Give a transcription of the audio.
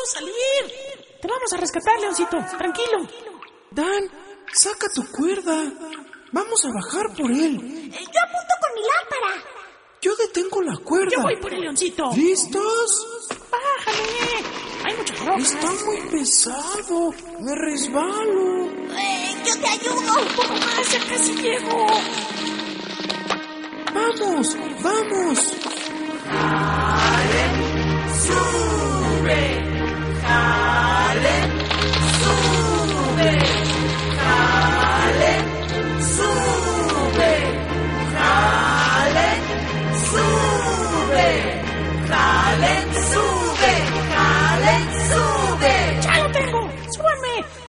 puedo salir. Te vamos a rescatar, Leoncito. Tranquilo. Dan, saca tu cuerda. Vamos a bajar por él. Yo apunto con mi lámpara. Yo detengo la cuerda. Yo voy por el Leoncito. ¿Listos? Bájame. Hay muchas rocas. Está muy pesado. Me resbalo. Yo te ayudo. Un poco más, ya casi llego. ¡Vamos! ¡Vamos!